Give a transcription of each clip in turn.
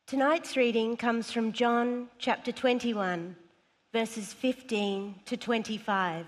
Tonight's reading comes from John chapter 21, verses 15 to 25.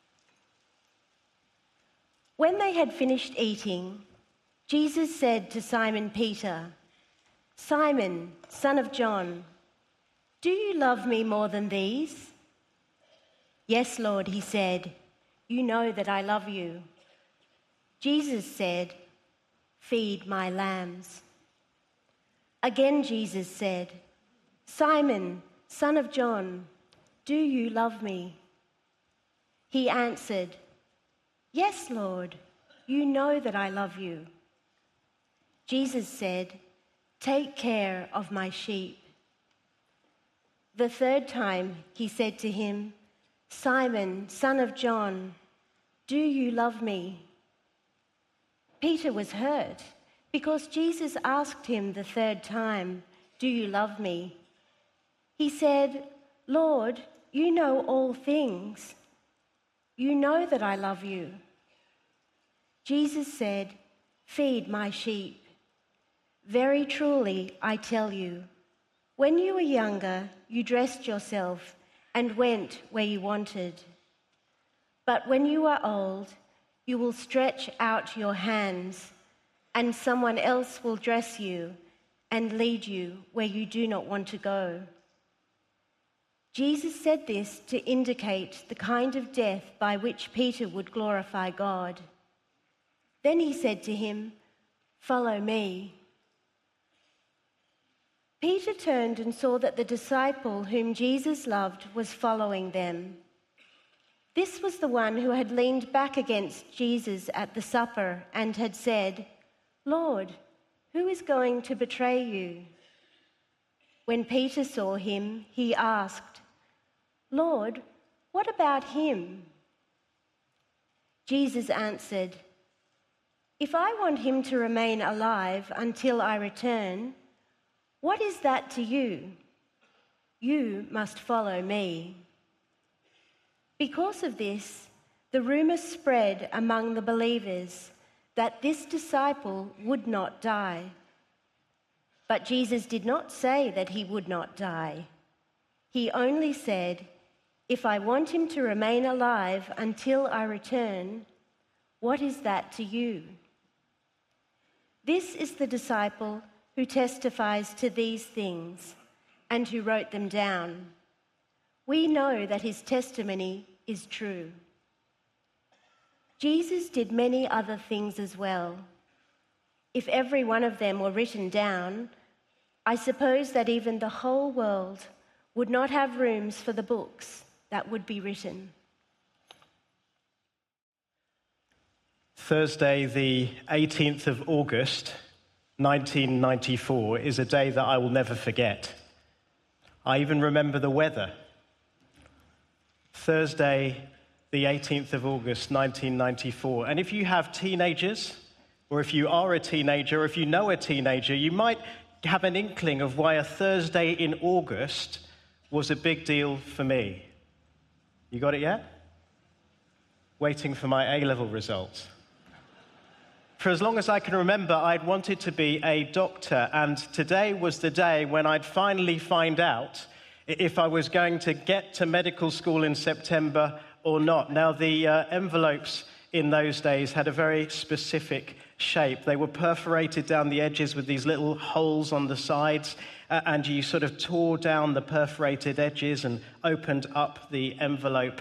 When they had finished eating, Jesus said to Simon Peter, "Simon, son of John, do you love me more than these?" "Yes, Lord," he said, "you know that I love you." Jesus said, "Feed my lambs." Again Jesus said, "Simon, son of John, do you love me?" He answered, "Yes, Lord, you know that I love you." Jesus said, "Take care of my sheep." The third time he said to him, "Simon, son of John, do you love me?" Peter was hurt because Jesus asked him the third time, "Do you love me?" He said, "Lord, you know all things. You know that I love you." Jesus said, "Feed my sheep. Very truly, I tell you, when you were younger, you dressed yourself and went where you wanted. But when you are old, you will stretch out your hands, and someone else will dress you and lead you where you do not want to go." Jesus said this to indicate the kind of death by which Peter would glorify God. Then he said to him, "Follow me." Peter turned and saw that the disciple whom Jesus loved was following them. This was the one who had leaned back against Jesus at the supper and had said, "Lord, who is going to betray you?" When Peter saw him, he asked, "Lord, what about him?" Jesus answered, "If I want him to remain alive until I return, what is that to you? You must follow me." Because of this, the rumor spread among the believers that this disciple would not die. But Jesus did not say that he would not die. He only said, "If I want him to remain alive until I return, what is that to you?" This is the disciple who testifies to these things and who wrote them down. We know that his testimony is true. Jesus did many other things as well. If every one of them were written down, I suppose that even the whole world would not have rooms for the books that would be written. Thursday, the 18th of August, 1994, is a day that I will never forget. I even remember the weather. Thursday, the 18th of August, 1994. And if you have teenagers, or if you are a teenager, or if you know a teenager, you might have an inkling of why a Thursday in August was a big deal for me. You got it yet? Waiting for my A-level results. For as long as I can remember, I'd wanted to be a doctor, and today was the day when I'd finally find out if I was going to get to medical school in September or not. Now, the envelopes in those days had a very specific shape. They were perforated down the edges with these little holes on the sides, and you sort of tore down the perforated edges and opened up the envelope.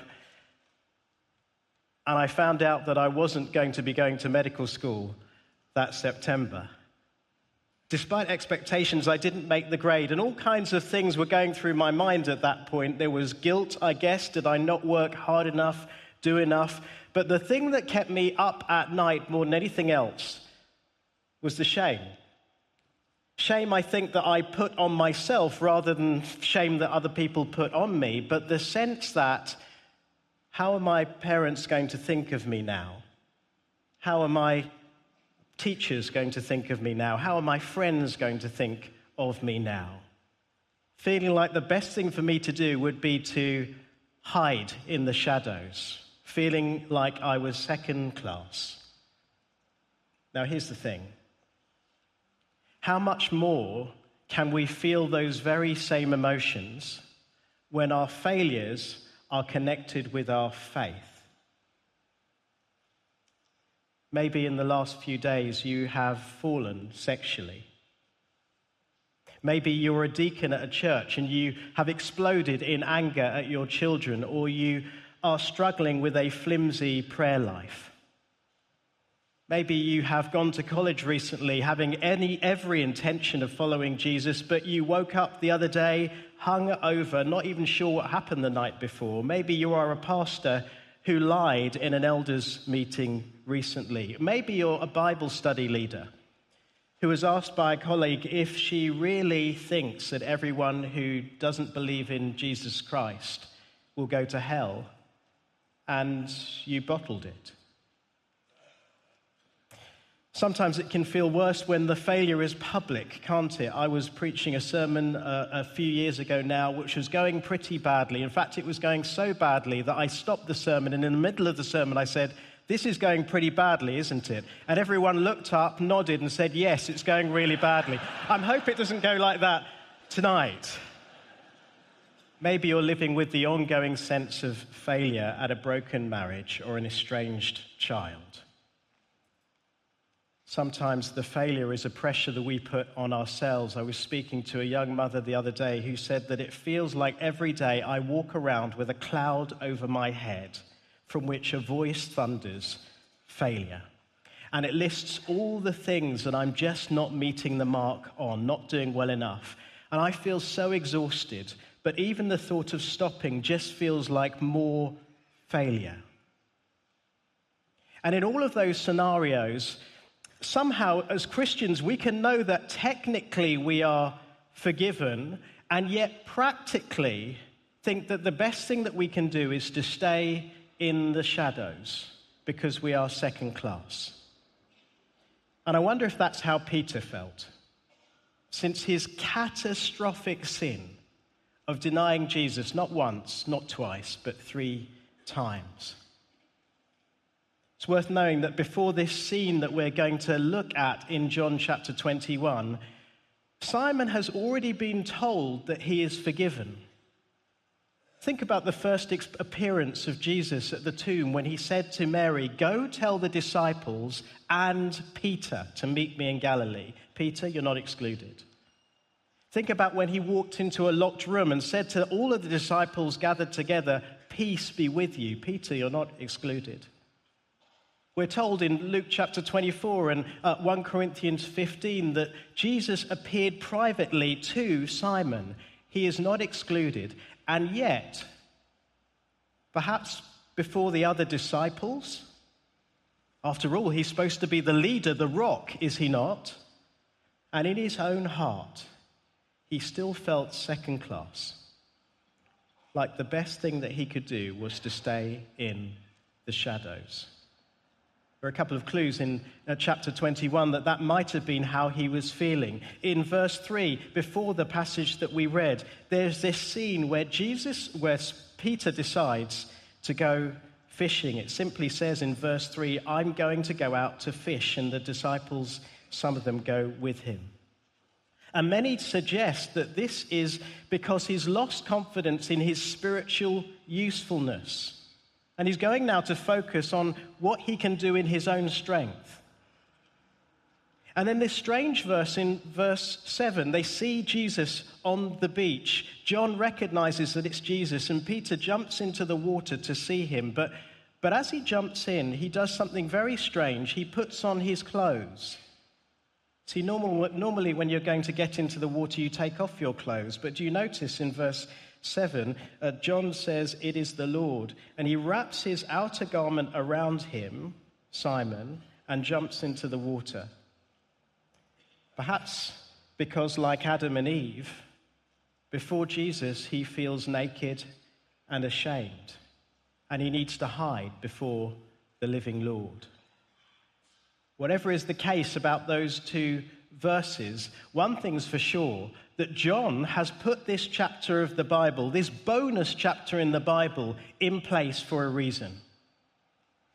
And I found out that I wasn't going to be going to medical school that September. Despite expectations, I didn't make the grade, and all kinds of things were going through my mind at that point. There was guilt, I guess. Did I not work hard enough, do enough? But the thing that kept me up at night more than anything else was the shame. Shame, I think, that I put on myself rather than shame that other people put on me, but the sense that, how are my parents going to think of me now? How are my teachers going to think of me now? How are my friends going to think of me now? Feeling like the best thing for me to do would be to hide in the shadows, feeling like I was second class. Now, here's the thing. How much more can we feel those very same emotions when our failures are connected with our faith? Maybe in the last few days you have fallen sexually. Maybe you're a deacon at a church and you have exploded in anger at your children, or you are struggling with a flimsy prayer life. Maybe you have gone to college recently having every intention of following Jesus, but you woke up the other day hung over, not even sure what happened the night before. Maybe you are a pastor who lied in an elders meeting recently. Maybe you're a Bible study leader who was asked by a colleague if she really thinks that everyone who doesn't believe in Jesus Christ will go to hell, and you bottled it. Sometimes it can feel worse when the failure is public, can't it? I was preaching a sermon a few years ago now, which was going pretty badly. In fact, it was going so badly that I stopped the sermon, and in the middle of the sermon I said, "This is going pretty badly, isn't it?" And everyone looked up, nodded, and said, "Yes, it's going really badly." I hope it doesn't go like that tonight. Maybe you're living with the ongoing sense of failure at a broken marriage or an estranged child. Sometimes the failure is a pressure that we put on ourselves. I was speaking to a young mother the other day who said that it feels like every day I walk around with a cloud over my head from which a voice thunders, failure. And it lists all the things that I'm just not meeting the mark on, not doing well enough. And I feel so exhausted, but even the thought of stopping just feels like more failure. And in all of those scenarios, somehow, as Christians, we can know that technically we are forgiven, and yet practically think that the best thing that we can do is to stay in the shadows because we are second class. And I wonder if that's how Peter felt, since his catastrophic sin of denying Jesus not once, not twice, but 3 times. It's worth knowing that before this scene that we're going to look at in John chapter 21, Simon has already been told that he is forgiven. Think about the first appearance of Jesus at the tomb when he said to Mary, "Go tell the disciples and Peter to meet me in Galilee." Peter, you're not excluded. Think about when he walked into a locked room and said to all of the disciples gathered together, "Peace be with you." Peter, you're not excluded. We're told in Luke chapter 24 and 1 Corinthians 15 that Jesus appeared privately to Simon. He is not excluded. And yet, perhaps before the other disciples, after all, he's supposed to be the leader, the rock, is he not? And in his own heart, he still felt second class. Like the best thing that he could do was to stay in the shadows. There are a couple of clues in chapter 21 that might have been how he was feeling. In verse 3, before the passage that we read, there's this scene where Peter decides to go fishing. It simply says in verse 3, "I'm going to go out to fish," and the disciples, some of them, go with him. And many suggest that this is because he's lost confidence in his spiritual usefulness. And he's going now to focus on what he can do in his own strength. And then this strange verse in verse 7, they see Jesus on the beach. John recognizes that it's Jesus, and Peter jumps into the water to see him. But as he jumps in, he does something very strange. He puts on his clothes. See, normally when you're going to get into the water, you take off your clothes. But do you notice in verse 7, John says, "It is the Lord." And he wraps his outer garment around him, Simon, and jumps into the water. Perhaps because, like Adam and Eve, before Jesus, he feels naked and ashamed, and he needs to hide before the living Lord. Whatever is the case about those 2 verses, one thing's for sure, that John has put this chapter of the Bible, this bonus chapter in the Bible, in place for a reason.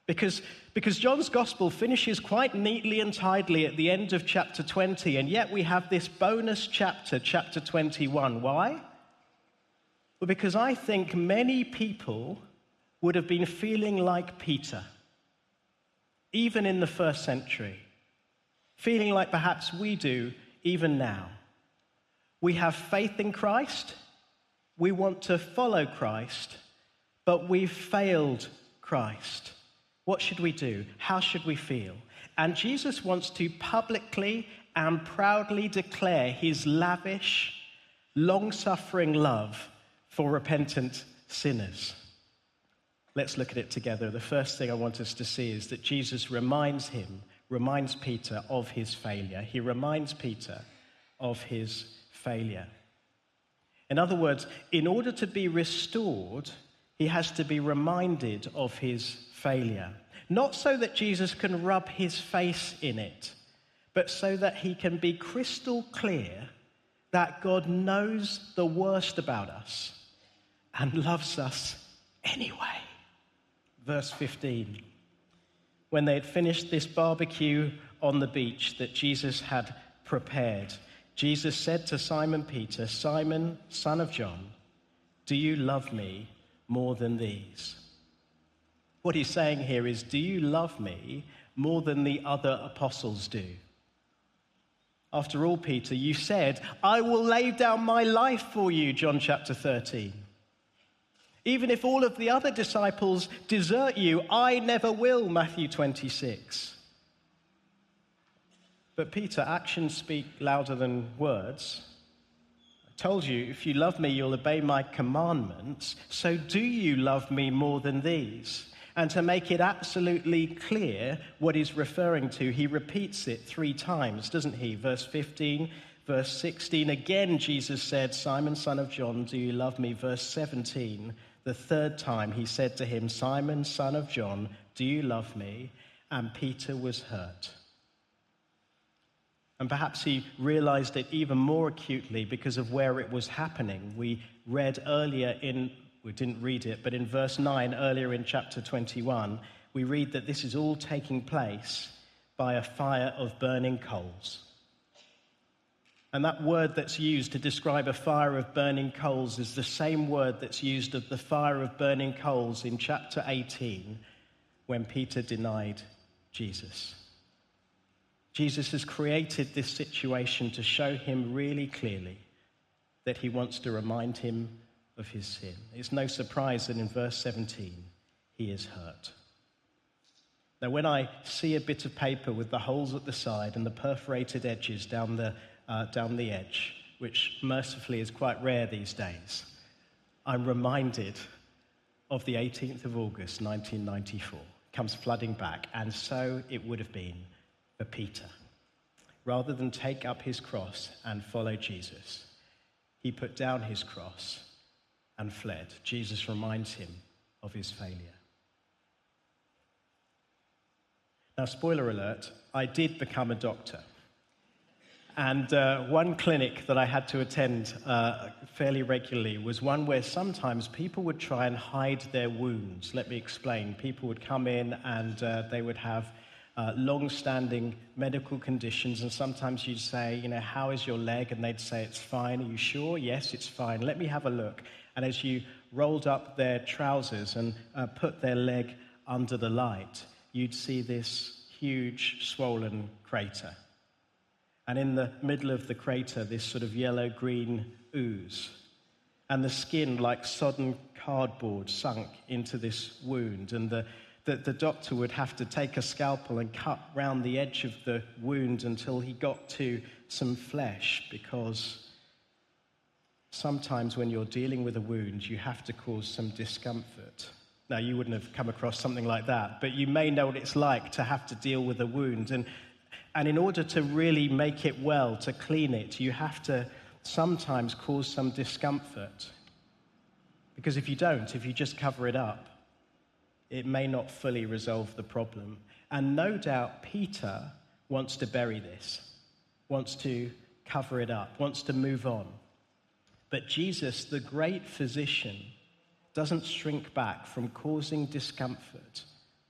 Because John's gospel finishes quite neatly and tidily at the end of chapter 20, and yet we have this bonus chapter, chapter 21. Why? Well, because I think many people would have been feeling like Peter, even in the first century, feeling like perhaps we do even now. We have faith in Christ, we want to follow Christ, but we've failed Christ. What should we do? How should we feel? And Jesus wants to publicly and proudly declare his lavish, long-suffering love for repentant sinners. Let's look at it together. The first thing I want us to see is that Jesus reminds Peter of his failure. He reminds Peter of his failure. In other words, in order to be restored, he has to be reminded of his failure. Not so that Jesus can rub his face in it, but so that he can be crystal clear that God knows the worst about us and loves us anyway. Verse 15. When they had finished this barbecue on the beach that Jesus had prepared, Jesus said to Simon Peter, "Simon, son of John, do you love me more than these?" What he's saying here is, do you love me more than the other apostles do? After all, Peter, you said, "I will lay down my life for you," John chapter 13. Even if all of the other disciples desert you, I never will, Matthew 26. But Peter, actions speak louder than words. I told you, if you love me, you'll obey my commandments. So do you love me more than these? And to make it absolutely clear what he's referring to, he repeats it 3 times, doesn't he? Verse 15, verse 16, again Jesus said, "Simon, son of John, do you love me?" Verse 17, the 3rd time he said to him, "Simon, son of John, do you love me?" And Peter was hurt. And perhaps he realized it even more acutely because of where it was happening. We read earlier we didn't read it, but in verse 9, earlier in chapter 21, we read that this is all taking place by a fire of burning coals. And that word that's used to describe a fire of burning coals is the same word that's used of the fire of burning coals in chapter 18 when Peter denied Jesus. Jesus has created this situation to show him really clearly that he wants to remind him of his sin. It's no surprise that in verse 17, he is hurt. Now, when I see a bit of paper with the holes at the side and the perforated edges down the edge, which mercifully is quite rare these days, I'm reminded of the 18th of August, 1994. It comes flooding back, and so it would have been for Peter. Rather than take up his cross and follow Jesus, he put down his cross and fled. Jesus reminds him of his failure. Now, spoiler alert, I did become a doctor. And one clinic that I had to attend fairly regularly was one where sometimes people would try and hide their wounds. Let me explain. People would come in and they would have long-standing medical conditions, and sometimes you'd say, "How is your leg?" And they'd say, "It's fine." "Are you sure?" "Yes, it's fine. Let me have a look." And as you rolled up their trousers and put their leg under the light, you'd see this huge swollen crater. And in the middle of the crater, this sort of yellow-green ooze. And the skin, like sodden cardboard, sunk into this wound. And the doctor would have to take a scalpel and cut round the edge of the wound until he got to some flesh, because sometimes when you're dealing with a wound, you have to cause some discomfort. Now, you wouldn't have come across something like that, but you may know what it's like to have to deal with a wound. And in order to really make it well, to clean it, you have to sometimes cause some discomfort. Because if you don't, if you just cover it up, it may not fully resolve the problem. And no doubt Peter wants to bury this, wants to cover it up, wants to move on. But Jesus, the great physician, doesn't shrink back from causing discomfort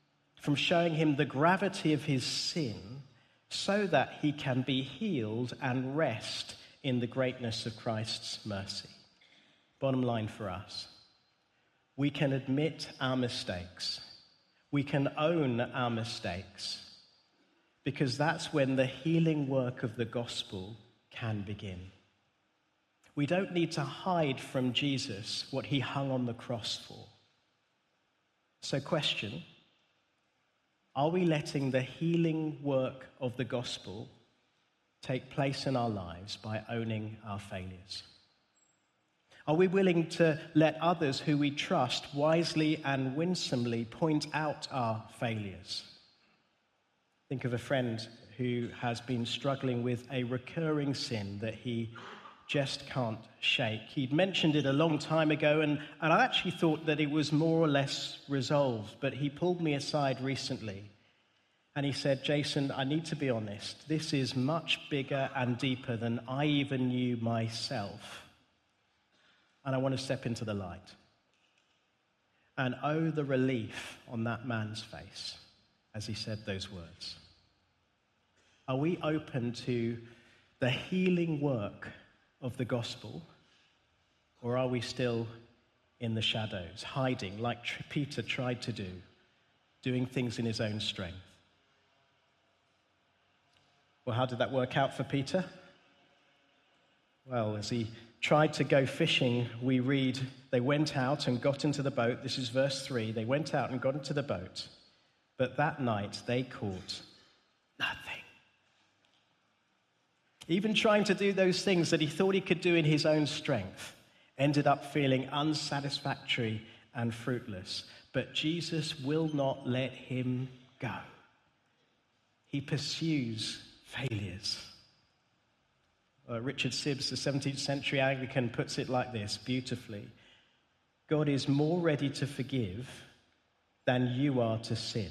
from showing him the gravity of his sin so that he can be healed and rest in the greatness of Christ's mercy. Bottom line for us, we can admit our mistakes. We can own our mistakes, because that's when the healing work of the gospel can begin. We don't need to hide from Jesus what he hung on the cross for. So question, are we letting the healing work of the gospel take place in our lives by owning our failures? Are we willing to let others who we trust wisely and winsomely point out our failures? Think of a friend who has been struggling with a recurring sin that he just can't shake. He'd mentioned it a long time ago, and I actually thought that it was more or less resolved, but he pulled me aside recently and he said, Jason, I need to be honest. This is much bigger and deeper than I even knew myself. And I want to step into the light. And oh, the relief on that man's face as he said those words. Are we open to the healing work of the gospel? Or are we still in the shadows, hiding like Peter tried to do, doing things in his own strength? Well, how did that work out for Peter? Well, as he tried to go fishing, we read, they went out and got into the boat. This is verse 3. They went out and got into the boat, but that night they caught nothing. Even trying to do those things that he thought he could do in his own strength ended up feeling unsatisfactory and fruitless. But Jesus will not let him go. He pursues failures. Richard Sibbes, the 17th century Anglican, puts it like this beautifully. God is more ready to forgive than you are to sin.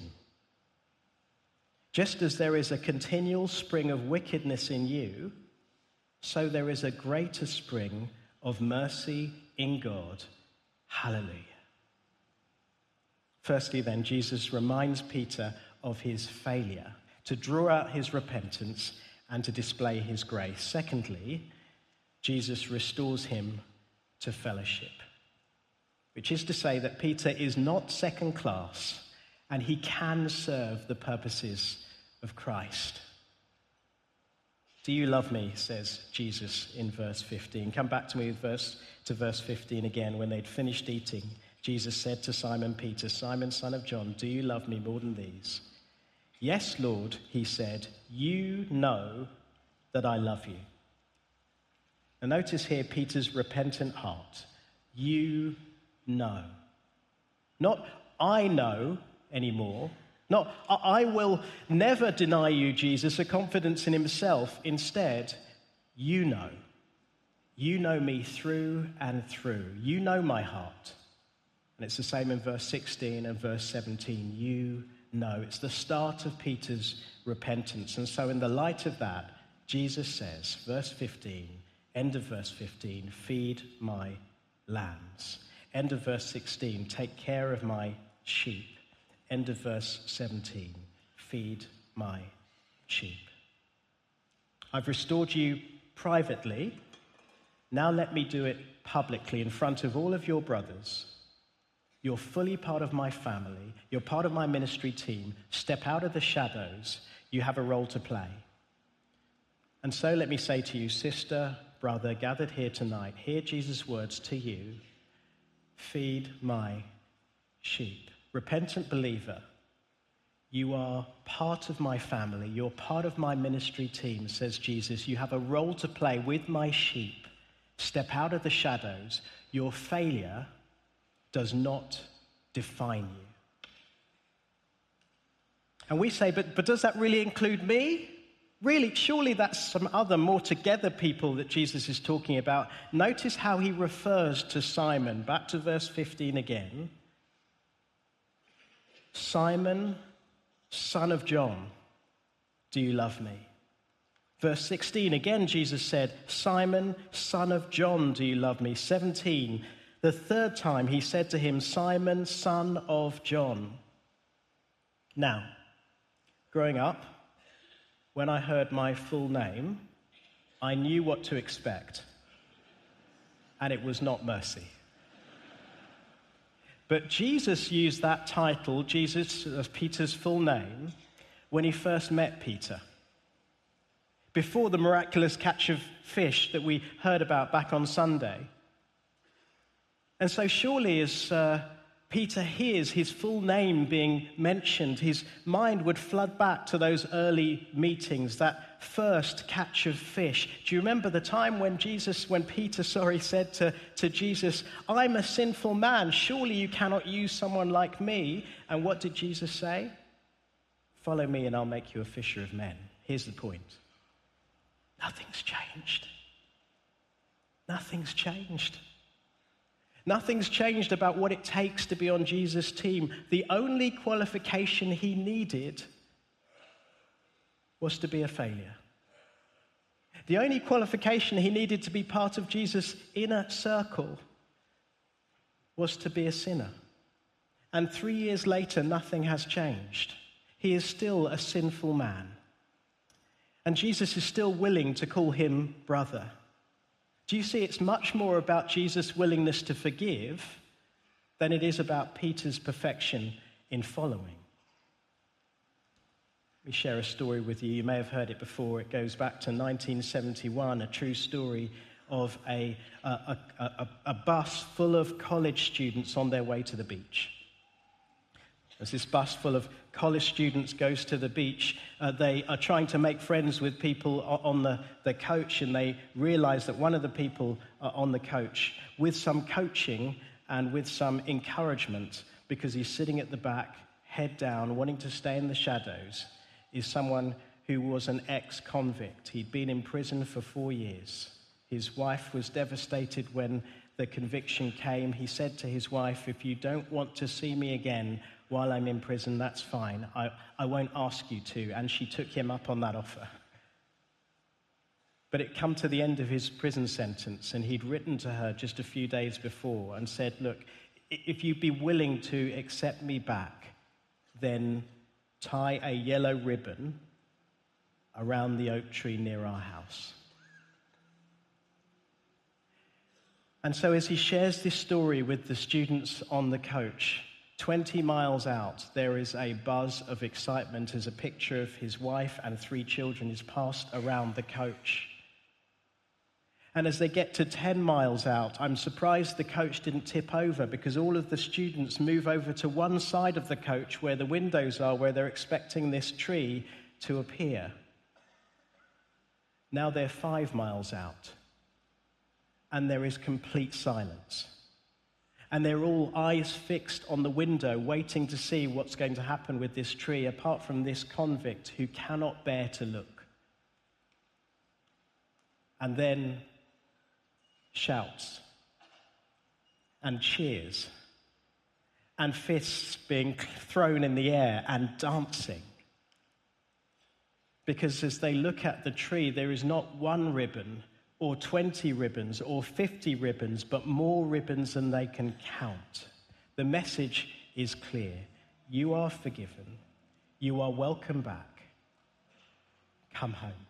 Just as there is a continual spring of wickedness in you, so there is a greater spring of mercy in God. Hallelujah. Firstly, then, Jesus reminds Peter of his failure to draw out his repentance and to display his grace. Secondly, Jesus restores him to fellowship, which is to say that Peter is not second class and he can serve the purposes of Christ. Do you love me, says Jesus in verse 15. Come back to me to verse 15 again. When they'd finished eating, Jesus said to Simon Peter, Simon, son of John, do you love me more than these? Yes, Lord, he said, you know that I love you. And notice here Peter's repentant heart. You know. Not I know anymore. Not I will never deny you, Jesus, a confidence in himself. Instead, you know. You know me through and through. You know my heart. And it's the same in verse 16 and verse 17. You know. It's the start of Peter's repentance. And so in the light of that, Jesus says, verse 15, end of verse 15, feed my lambs. End of verse 16, take care of my sheep. End of verse 17, feed my sheep. I've restored you privately. Now let me do it publicly in front of all of your brothers. You're fully part of my family. You're part of my ministry team. Step out of the shadows. You have a role to play. And so let me say to you, sister, brother, gathered here tonight, hear Jesus' words to you. Feed my sheep. Repentant believer, you are part of my family. You're part of my ministry team, says Jesus. You have a role to play with my sheep. Step out of the shadows. Your failure does not define you. And we say, but does that really include me? Really, surely that's some other more together people that Jesus is talking about. Notice how he refers to Simon. Back to verse 15 again. Simon, son of John, do you love me? Verse 16, again Jesus said, Simon, son of John, do you love me? 17, the third time he said to him, Simon, son of John. Now, growing up, when I heard my full name, I knew what to expect, and it was not Mercy. But Jesus used that title, Jesus, as Peter's full name, when he first met Peter. Before the miraculous catch of fish that we heard about back on Sunday. And so surely as Peter hears his full name being mentioned, his mind would flood back to those early meetings, that first catch of fish. Do you remember the time when Peter said to Jesus, "I'm a sinful man, surely you cannot use someone like me"? And what did Jesus say? "Follow me and I'll make you a fisher of men." Here's the point. Nothing's changed. Nothing's changed. Nothing's changed about what it takes to be on Jesus' team. The only qualification he needed was to be a failure. The only qualification he needed to be part of Jesus' inner circle was to be a sinner. And 3 years later, nothing has changed. He is still a sinful man. And Jesus is still willing to call him brother. Do you see, it's much more about Jesus' willingness to forgive than it is about Peter's perfection in following. Let me share a story with you. You may have heard it before. It goes back to 1971, a true story of a bus full of college students on their way to the beach. As this bus full of college students goes to the beach, they are trying to make friends with people on the coach, and they realize that one of the people on the coach, with some coaching and with some encouragement, because he's sitting at the back, head down, wanting to stay in the shadows, is someone who was an ex-convict. He'd been in prison for 4 years. His wife was devastated when the conviction came. He said to his wife, "If you don't want to see me again while I'm in prison, that's fine. I won't ask you to." And she took him up on that offer. But it come to the end of his prison sentence, and he'd written to her just a few days before and said, "Look, if you'd be willing to accept me back, then tie a yellow ribbon around the oak tree near our house." And so as he shares this story with the students on the coach, 20 miles out, there is a buzz of excitement as a picture of his wife and 3 children is passed around the coach. And as they get to 10 miles out, I'm surprised the coach didn't tip over, because all of the students move over to one side of the coach where the windows are, where they're expecting this tree to appear. Now they're 5 miles out, and there is complete silence. And they're all eyes fixed on the window, waiting to see what's going to happen with this tree, apart from this convict who cannot bear to look. And then shouts and cheers and fists being thrown in the air and dancing. Because as they look at the tree, there is not one ribbon or 20 ribbons or 50 ribbons, but more ribbons than they can count. The message is clear. You are forgiven. You are welcome back. Come home.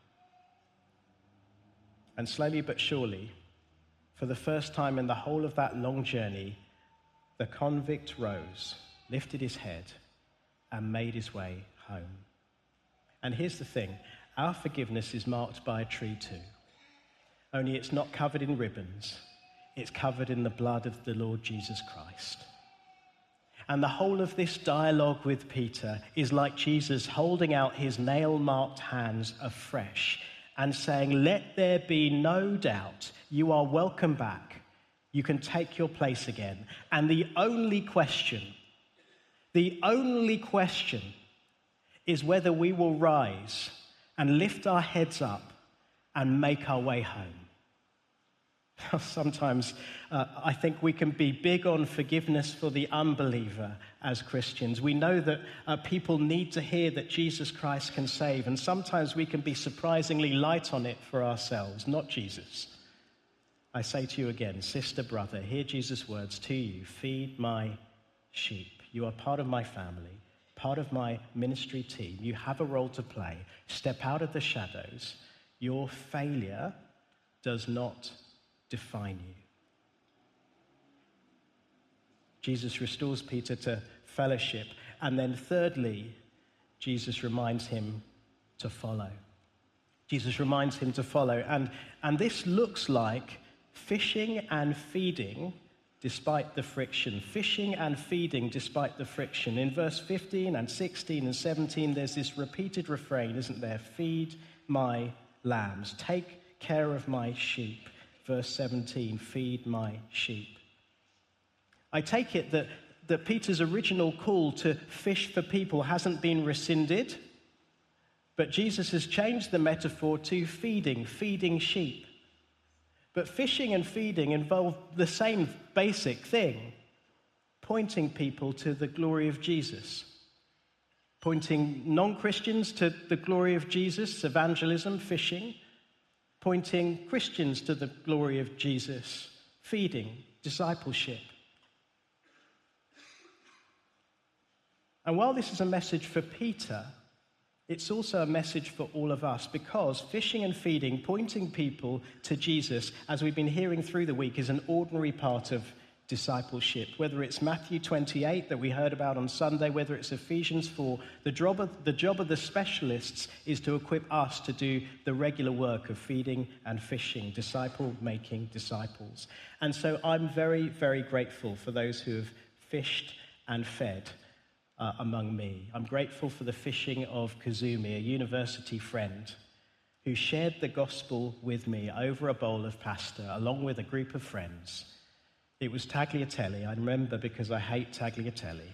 And slowly but surely, for the first time in the whole of that long journey, the convict rose, lifted his head, and made his way home. And here's the thing. Our forgiveness is marked by a tree too. Only it's not covered in ribbons. It's covered in the blood of the Lord Jesus Christ. And the whole of this dialogue with Peter is like Jesus holding out his nail-marked hands afresh and saying, "Let there be no doubt, you are welcome back. You can take your place again." And the only question is whether we will rise and lift our heads up and make our way home. Sometimes I think we can be big on forgiveness for the unbeliever as Christians. We know that people need to hear that Jesus Christ can save, and sometimes we can be surprisingly light on it for ourselves, not Jesus. I say to you again, sister, brother, hear Jesus' words to you. Feed my sheep. You are part of my family. part of my ministry team. You have a role to play. Step out of the shadows. Your failure does not define you. Jesus restores Peter to fellowship. And then thirdly, Jesus reminds him to follow. Jesus reminds him to follow. And this looks like fishing and feeding despite the friction. Fishing and feeding despite the friction. In verse 15 and 16 and 17, there's this repeated refrain, isn't there? Feed my lambs. Take care of my sheep. Verse 17, feed my sheep. I take it that Peter's original call to fish for people hasn't been rescinded, but Jesus has changed the metaphor to feeding sheep. But fishing and feeding involve the same basic thing, pointing people to the glory of Jesus. Pointing non-Christians to the glory of Jesus, evangelism, fishing. Pointing Christians to the glory of Jesus, feeding, discipleship. And while this is a message for Peter, it's also a message for all of us, because fishing and feeding, pointing people to Jesus, as we've been hearing through the week, is an ordinary part of discipleship. Whether it's Matthew 28 that we heard about on Sunday, whether it's Ephesians 4, the job of the specialists is to equip us to do the regular work of feeding and fishing, making disciples. And so I'm very, very grateful for those who have fished and fed among me. I'm grateful for the fishing of Kazumi, a university friend, who shared the gospel with me over a bowl of pasta, along with a group of friends. It was tagliatelle. I remember because I hate tagliatelle.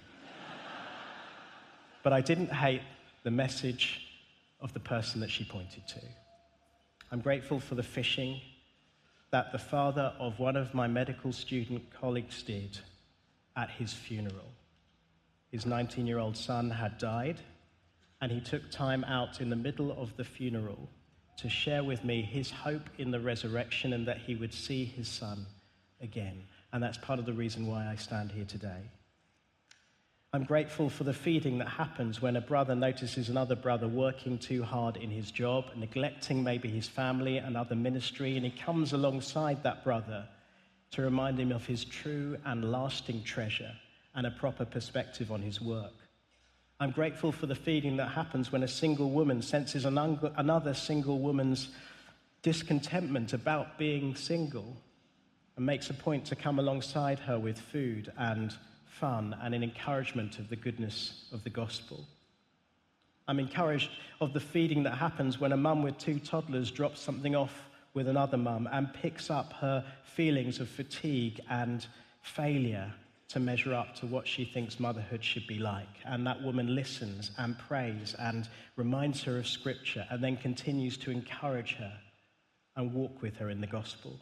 But I didn't hate the message of the person that she pointed to. I'm grateful for the fishing that the father of one of my medical student colleagues did at his funeral. His 19-year-old son had died, and he took time out in the middle of the funeral to share with me his hope in the resurrection and that he would see his son again. And that's part of the reason why I stand here today. I'm grateful for the feeding that happens when a brother notices another brother working too hard in his job, neglecting maybe his family and other ministry, and he comes alongside that brother to remind him of his true and lasting treasure and a proper perspective on his work. I'm grateful for the feeding that happens when a single woman senses another single woman's discontentment about being single and makes a point to come alongside her with food and fun and an encouragement of the goodness of the gospel. I'm encouraged of the feeding that happens when a mum with 2 toddlers drops something off with another mum and picks up her feelings of fatigue and failure to measure up to what she thinks motherhood should be like. And that woman listens and prays and reminds her of Scripture and then continues to encourage her and walk with her in the gospel.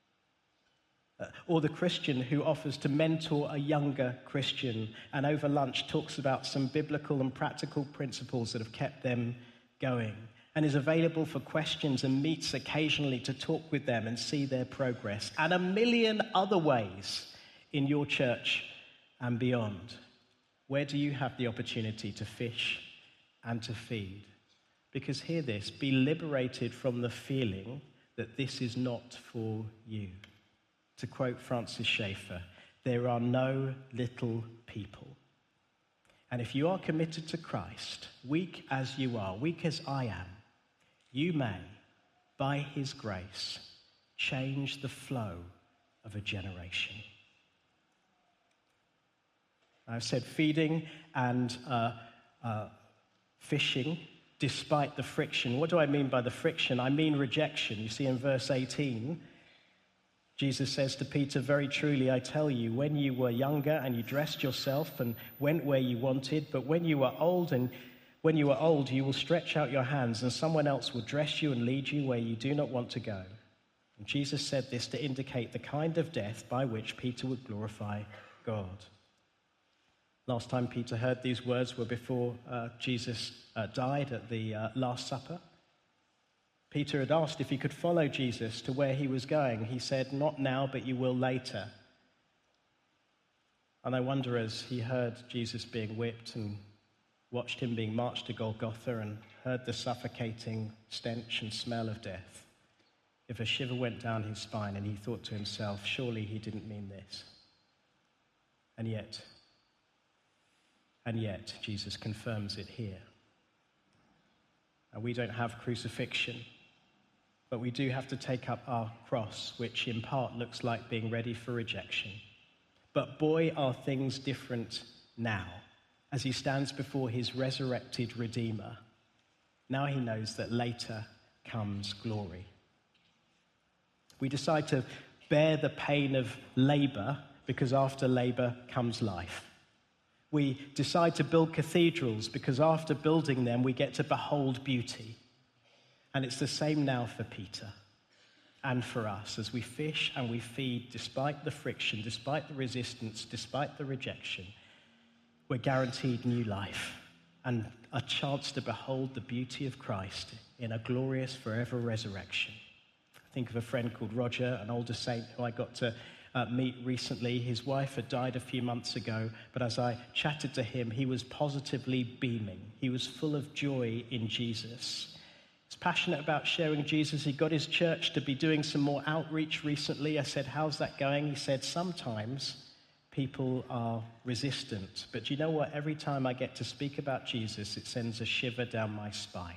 Or the Christian who offers to mentor a younger Christian and over lunch talks about some biblical and practical principles that have kept them going and is available for questions and meets occasionally to talk with them and see their progress, and a million other ways in your church and beyond. Where do you have the opportunity to fish and to feed? Because hear this, be liberated from the feeling that this is not for you. To quote Francis Schaeffer, there are no little people. And if you are committed to Christ, weak as you are, weak as I am, you may, by his grace, change the flow of a generation. I've said feeding and fishing despite the friction. What do I mean by the friction? I mean rejection. You see in verse 18, Jesus says to Peter, very truly I tell you, when you were younger and you dressed yourself and went where you wanted, but when you are old, you will stretch out your hands and someone else will dress you and lead you where you do not want to go. And Jesus said this to indicate the kind of death by which Peter would glorify God. Last time Peter heard these words were before Jesus died at the Last Supper. Peter had asked if he could follow Jesus to where he was going. He said, not now, but you will later. And I wonder, as he heard Jesus being whipped and watched him being marched to Golgotha and heard the suffocating stench and smell of death, if a shiver went down his spine and he thought to himself, surely he didn't mean this. And yet, Jesus confirms it here. And we don't have crucifixion, but we do have to take up our cross, which in part looks like being ready for rejection. But boy, are things different now, as he stands before his resurrected Redeemer. Now he knows that later comes glory. We decide to bear the pain of labor because after labor comes life. We decide to build cathedrals because after building them we get to behold beauty. And it's the same now for Peter and for us as we fish and we feed despite the friction, despite the resistance, despite the rejection. We're guaranteed new life and a chance to behold the beauty of Christ in a glorious forever resurrection. I think of a friend called Roger, an older saint who I got to meet recently. His wife had died a few months ago, but as I chatted to him, he was positively beaming. He was full of joy in Jesus. He's passionate about sharing Jesus. He got his church to be doing some more outreach recently. I said, how's that going? He said, sometimes people are resistant. But do you know what? Every time I get to speak about Jesus, it sends a shiver down my spine.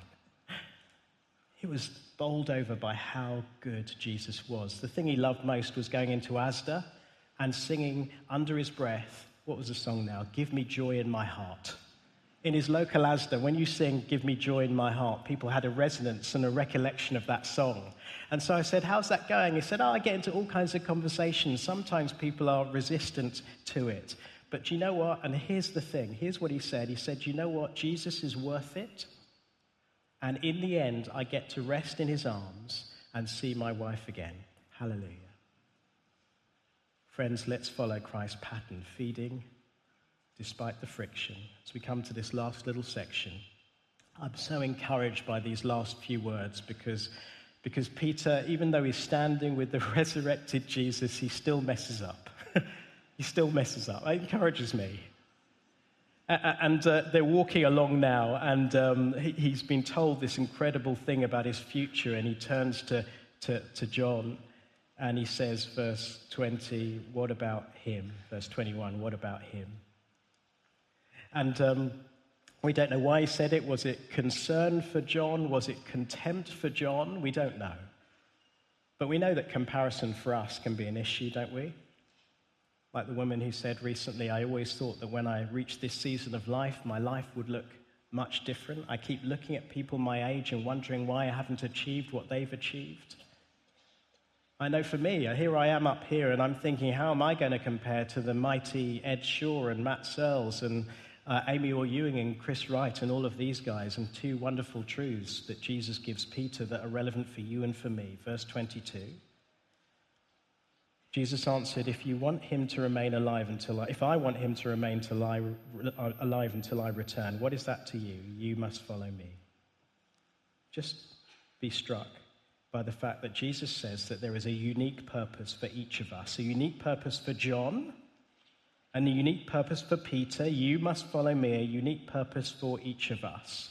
He was bowled over by how good Jesus was. The thing he loved most was going into Asda and singing under his breath, what was the song now? Give me joy in my heart. In his local Asda, when you sing Give Me Joy in My Heart, people had a resonance and a recollection of that song. And so I said, how's that going? He said, I get into all kinds of conversations. Sometimes people are resistant to it. But do you know what? And here's the thing. Here's what he said. He said, you know what? Jesus is worth it. And in the end, I get to rest in his arms and see my wife again. Hallelujah. Friends, let's follow Christ's pattern, feeding despite the friction. As we come to this last little section, I'm so encouraged by these last few words because Peter, even though he's standing with the resurrected Jesus, he still messes up. He still messes up. It encourages me. And they're walking along now, and he's been told this incredible thing about his future, and he turns to John, and he says, verse 20, what about him? Verse 21, what about him? And we don't know why he said it. Was it concern for John? Was it contempt for John? We don't know. But we know that comparison for us can be an issue, don't we? Like the woman who said recently, I always thought that when I reached this season of life, my life would look much different. I keep looking at people my age and wondering why I haven't achieved what they've achieved. I know for me, here I am up here and I'm thinking, how am I going to compare to the mighty Ed Shaw and Matt Searles and Amy Orr Ewing and Chris Wright and all of these guys, and two wonderful truths that Jesus gives Peter that are relevant for you and for me. Verse 22. Jesus answered, if I want him to remain alive until I return, what is that to you? You must follow me. Just be struck by the fact that Jesus says that there is a unique purpose for each of us, a unique purpose for John, and a unique purpose for Peter. You must follow me, a unique purpose for each of us.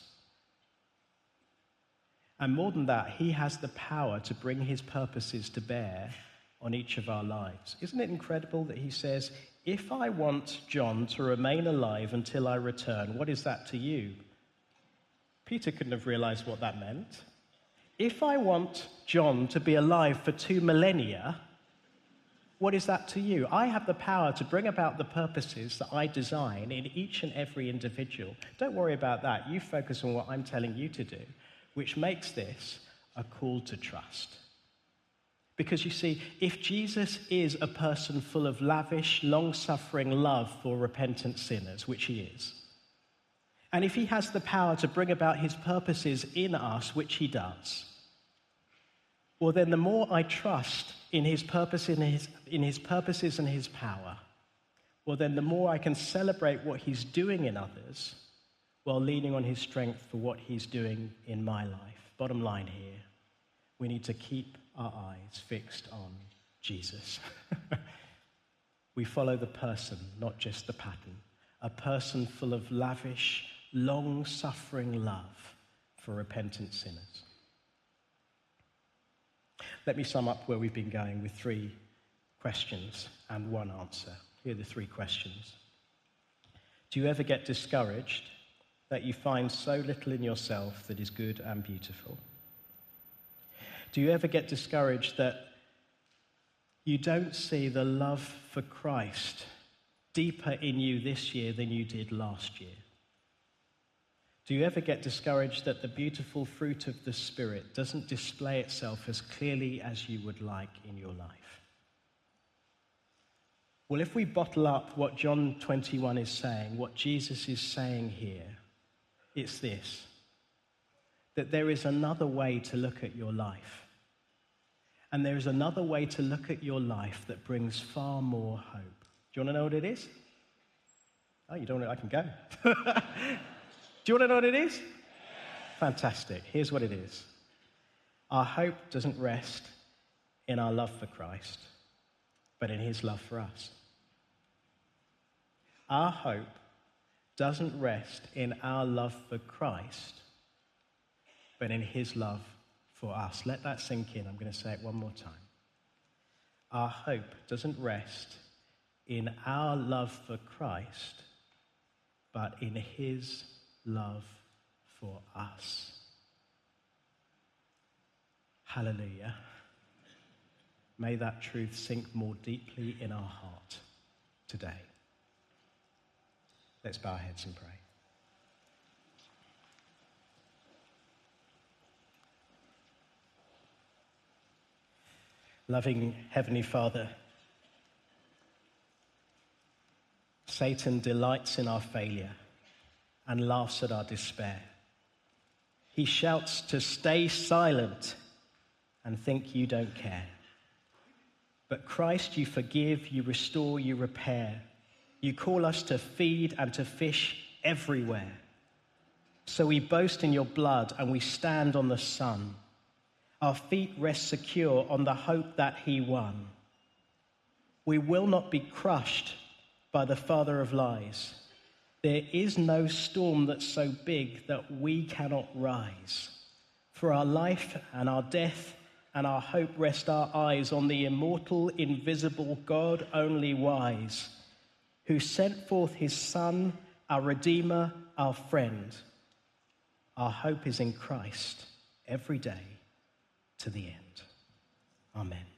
And more than that, he has the power to bring his purposes to bear on each of our lives. Isn't it incredible that he says, if I want John to remain alive until I return, what is that to you? Peter couldn't have realized what that meant. If I want John to be alive for 2 millennia, what is that to you? I have the power to bring about the purposes that I design in each and every individual. Don't worry about that. You focus on what I'm telling you to do, which makes this a call to trust. Because you see, if Jesus is a person full of lavish, long-suffering love for repentant sinners, which he is, and if he has the power to bring about his purposes in us, which he does, well, then the more I trust in his purpose, in his purposes and his power, well, then the more I can celebrate what he's doing in others while leaning on his strength for what he's doing in my life. Bottom line here, we need to keep our eyes fixed on Jesus. We follow the person, not just the pattern. A person full of lavish, long-suffering love for repentant sinners. Let me sum up where we've been going with 3 questions and 1 answer. Here are the 3 questions. Do you ever get discouraged that you find so little in yourself that is good and beautiful? Do you ever get discouraged that you don't see the love for Christ deeper in you this year than you did last year? Do you ever get discouraged that the beautiful fruit of the Spirit doesn't display itself as clearly as you would like in your life? Well, if we bottle up what John 21 is saying, what Jesus is saying here, it's this: that there is another way to look at your life. And there is another way to look at your life that brings far more hope. Do you want to know what it is? Oh, you don't know? I can go. Do you want to know what it is? Fantastic. Here's what it is. Our hope doesn't rest in our love for Christ, but in his love for us. Our hope doesn't rest in our love for Christ, but in his love for us. Let that sink in. I'm going to say it one more time. Our hope doesn't rest in our love for Christ, but in his love for us. Hallelujah. May that truth sink more deeply in our heart today. Let's bow our heads and pray. Loving Heavenly Father, Satan delights in our failure and laughs at our despair. He shouts to stay silent and think you don't care. But Christ, you forgive, you restore, you repair. You call us to feed and to fish everywhere. So we boast in your blood and we stand on the Son. Our feet rest secure on the hope that he won. We will not be crushed by the father of lies. There is no storm that's so big that we cannot rise. For our life and our death and our hope rest our eyes on the immortal, invisible God only wise, who sent forth his Son, our Redeemer, our friend. Our hope is in Christ every day to the end. Amen.